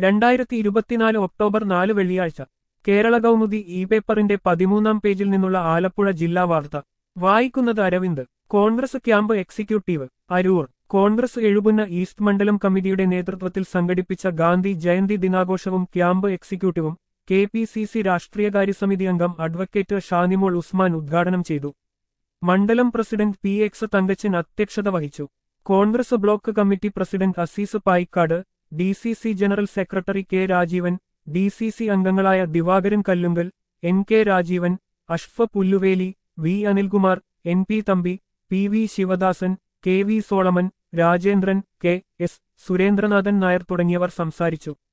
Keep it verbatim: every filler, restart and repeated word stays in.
രണ്ടായിരത്തി ഇരുപത്തിനാല് ഒക്ടോബർ നാല് വെള്ളിയാഴ്ച കേരള കൗമുദി ഇ പേപ്പറിന്റെ പതിമൂന്നാം പേജിൽ നിന്നുള്ള ആലപ്പുഴ ജില്ലാ വാർത്ത വായിക്കുന്നത് Aravind. Congress camp executive Aroor. Congress Ezhupunna east മണ്ഡലം കമ്മിറ്റിയുടെ നേതൃത്വത്തിൽ സംഘടിപ്പിച്ച ഗാന്ധി ജയന്തി ദിനാഘോഷവും ക്യാമ്പ് എക്സിക്യൂട്ടീവും കെ പി സി സി രാഷ്ട്രീയകാര്യസമിതി അംഗം അഡ്വക്കേറ്റ് ഷാനിമോൾ ഉസ്മാൻ ഉദ്ഘാടനം ചെയ്തു. മണ്ഡലം പ്രസിഡന്റ് പി എക്സ് തങ്കച്ചൻ അധ്യക്ഷത വഹിച്ചു. Congress block committee president Azeez Payikkad, D C C general secretary K Rajeevan, D C C അംഗങ്ങളായ Divakaran Kallungal, N K Rajeevan, Ashfa Pulluveli, V Anilkumar, N P Thampi, P V Sivadasan, K V Solomon, Rajendran, K S Surendranathan Nair തുടങ്ങിയവർ സംസാരിച്ചു.